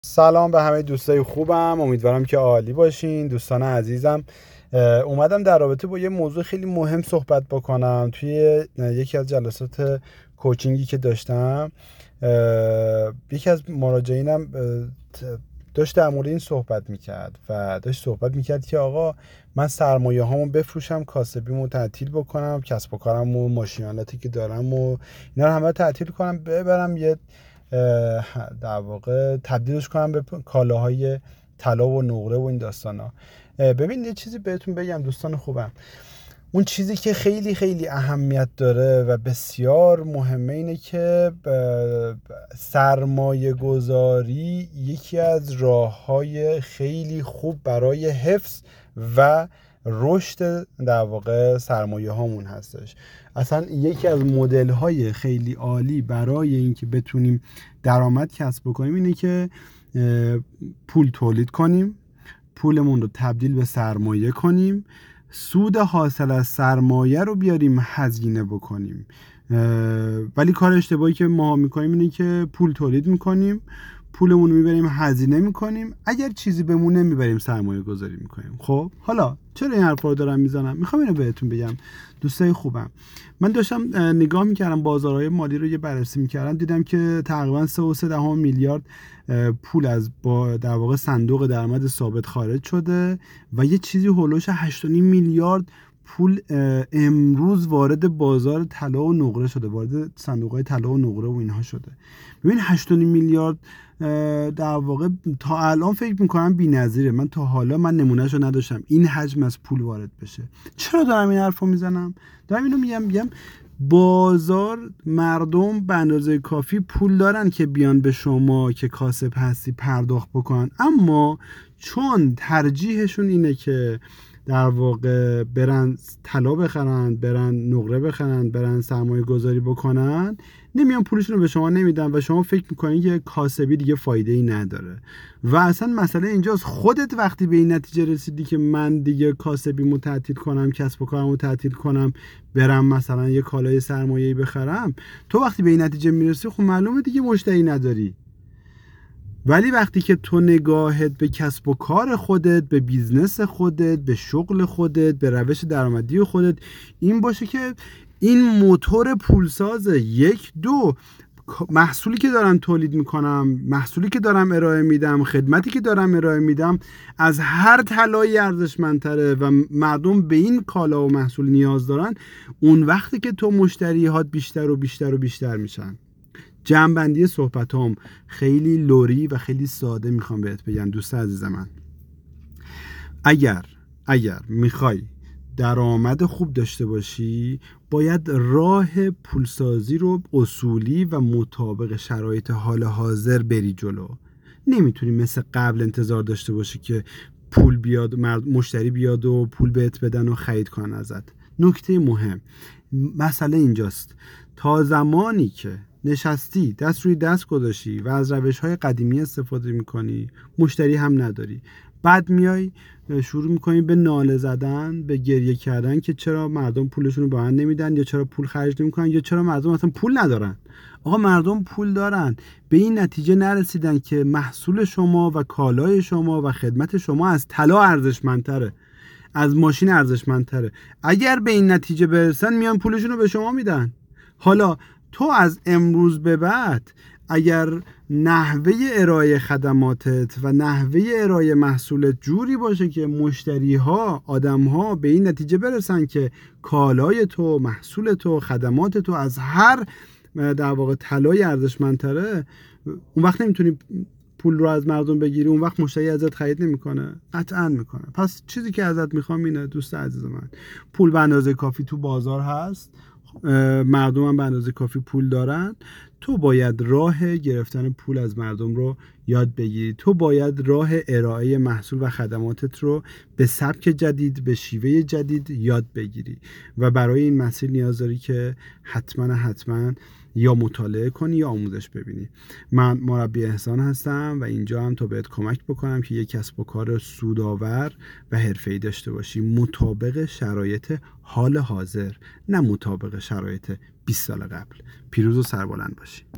سلام به همه دوستای خوبم، امیدوارم که عالی باشین. دوستان عزیزم، اومدم در رابطه با یه موضوع خیلی مهم صحبت بکنم. توی یکی از جلسات کوچینگی که داشتم، یکی از مراجعینم داشت در مورد این صحبت میکرد و داشت صحبت میکرد که آقا من سرمایه هامو بفروشم، کاسبیمو تعطیل بکنم، کسب و کارم و ماشینالاتی که دارم و اینا رو همه تعطیل کنم، ببرم یه در واقع تبدیلش کنم به کالاهای طلا و نقره و این داستانا. ببین یه چیزی بهتون بگم دوستان خوبم، اون چیزی که خیلی خیلی اهمیت داره و بسیار مهمه اینه که سرمایه گذاری یکی از راه‌های خیلی خوب برای حفظ و رشد در واقع سرمایه هامون هستش. اصلا یکی از مدل های خیلی عالی برای اینکه بتونیم درآمد کسب بکنیم اینه که پول تولید کنیم، پولمون رو تبدیل به سرمایه کنیم، سود حاصل از سرمایه رو بیاریم هزینه بکنیم. ولی کار اشتباهی که ما میکنیم اینه که پول تولید میکنیم، پولمون رو میبریم هزینه میکنیم، اگر چیزی بمونه میبریم سرمایه گذاری میکنیم. خب حالا چرا این حرفا رو دارم میزنم؟ میخوام اینو بهتون بگم دوستای خوبم. من داشتم نگاه میکردم بازارهای مالی رو، یه بررسی میکردم، دیدم که تقریبا 3.3 میلیارد پول از در واقع صندوق درآمد ثابت خارج شده و یه چیزی هولوش 8.5 میلیارد پول امروز وارد بازار طلا و نقره شده، وارد صندوق‌های طلا و نقره و اینها شده. ببین 8.5 میلیارد در واقع تا الان فکر میکنم بی‌نظیره. من تا حالا نمونهشو نداشتم این حجم از پول وارد بشه. چرا دارم این حرفو میزنم؟ دارم اینو میگم بازار، مردم به اندازه کافی پول دارن که بیان به شما که کاسب هستی پرداخت بکنن، اما چون ترجیحشون اینه که در واقع برن طلا بخرن، برن نقره بخرن، برن سرمایه گذاری بکنن، نمیان پولشون رو به شما نمیدن و شما فکر میکنین که کاسبی دیگه فایده ای نداره. و اصلا مسئله اینجاست، خودت وقتی به این نتیجه رسیدی که من دیگه کاسبیمو تعطیل کنم، کسب و کارمو تعطیل کنم، برم مثلا یه کالای سرمایه‌ای بخرم، تو وقتی به این نتیجه میرسی خب معلومه دیگه مشتری نداری. ولی وقتی که تو نگاهت به کسب و کار خودت، به بیزنس خودت، به شغل خودت، به روش درآمدی خودت این باشه که این موتور پولسازه، 1 2 محصولی که دارم تولید میکنم، محصولی که دارم ارائه میدم، خدمتی که دارم ارائه میدم از هر طلایی ارزشمندتره و مردم به این کالا و محصول نیاز دارن، اون وقتی که تو مشتریات بیشتر و بیشتر و بیشتر میشن. جمع‌بندی صحبتام خیلی لوری و خیلی ساده میخوام بهت بگم دوست عزیز من، اگر میخوای درآمد خوب داشته باشی باید راه پولسازی رو اصولی و مطابق شرایط حال حاضر بری جلو. نمیتونی مثل قبل انتظار داشته باشی که پول بیاد، مشتری بیاد و پول بهت بدن و خرید کنن ازت. نکته مهم مسئله اینجاست، تا زمانی که نشستی دست روی دست گذاشتی و از روش‌های قدیمی استفاده میکنی، مشتری هم نداری. بعد میای شروع میکنی به ناله زدن، به گریه کردن که چرا مردم پولشون رو به من نمیدن، یا چرا پول خرج نمیکنن، یا چرا مردم اصلا پول ندارن. آقا مردم پول دارن، به این نتیجه نرسیدن که محصول شما و کالای شما و خدمت شما از طلا ارزشمندتره، از ماشین ارزشمندتره. اگر به این نتیجه برسن میان پولشون رو به شما میدن. حالا تو از امروز به بعد اگر نحوه ارائه خدماتت و نحوه ارائه محصولت جوری باشه که مشتری ها، آدم ها به این نتیجه برسن که کالای تو، محصول تو، خدمات تو از هر در واقع طلای ارزشمندتره، اون وقت نمیتونی پول رو از مردم بگیری، اون وقت مشتری ازت خرید نمیکنه؟ قطعا میکنه. پس چیزی که ازت میخوام اینه دوست عزیز من، پول به اندازه کافی تو بازار هست، مردم هم به اندازه کافی پول دارن، تو باید راه گرفتن پول از مردم رو یاد بگیری. تو باید راه ارائه محصول و خدماتت رو به سبک جدید، به شیوه جدید یاد بگیری و برای این مسیر نیاز داری که حتما یا مطالعه کنی یا آموزش ببینی. من مربی احسان هستم و اینجا هم تا بهت کمک بکنم که یک کسب و کار سودآور و حرفه‌ای داشته باشی، مطابق شرایط حال حاضر، نه مطابق شرایط 20 سال قبل. پیروز و سربلند باشی.